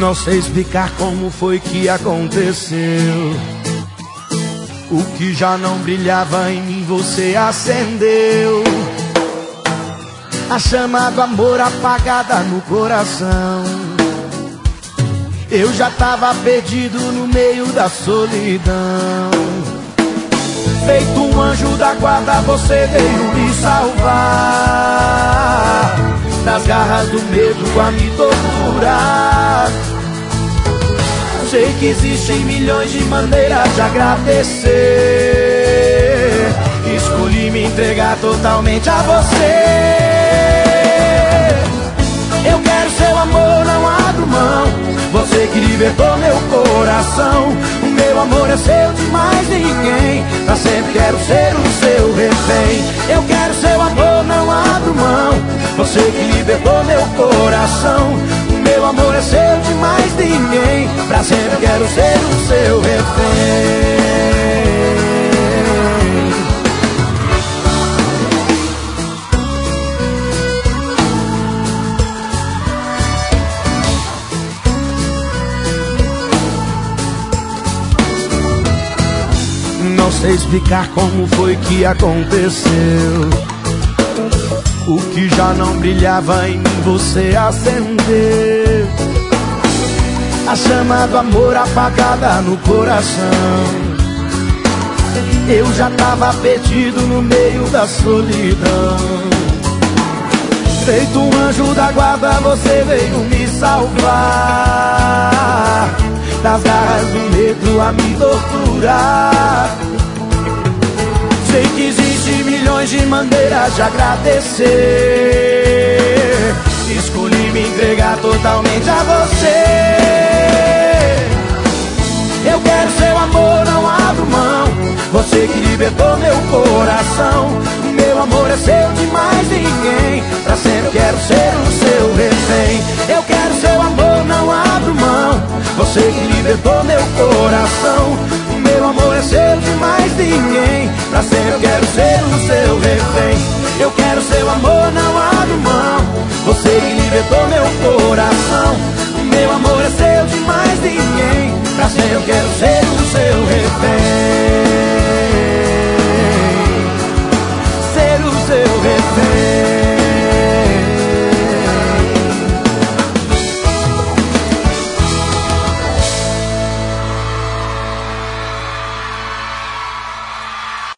Não sei explicar como foi que aconteceu. O que já não brilhava em mim você acendeu. A chama do amor apagada no coração. Eu já tava perdido no meio da solidão. Feito um anjo da guarda, você veio me salvar das garras do medo a me torturar. Sei que existem milhões de maneiras de agradecer. Escolhi me entregar totalmente a você. Eu quero seu amor, não abro mão. Você que libertou meu coração. O meu amor é seu de mais ninguém. Pra sempre quero ser o seu refém. Eu quero seu amor, não abro mão. Você que libertou meu coração. O meu amor é seu de mais ninguém. Pra sempre quero ser o seu refém. Não sei explicar como foi que aconteceu. O que já não brilhava em mim você acendeu. A chama do amor apagada no coração. Eu já tava perdido no meio da solidão. Feito um anjo da guarda, você veio me salvar das garras do medo a me torturar. Sei que existem milhões de maneiras de agradecer. Escolhi me entregar totalmente a você. Eu quero seu amor, não abro mão. Você que libertou meu coração. O meu amor é seu de mais ninguém. Pra sempre quero ser o seu refém. Eu quero seu amor, não abro mão. Você que libertou meu coração. O meu amor é seu de mais ninguém. Pra sempre quero ser o seu refém. Eu quero seu amor, não abro mão. Você que libertou meu coração. O meu amor é seu de mais ninguém. Pra sempre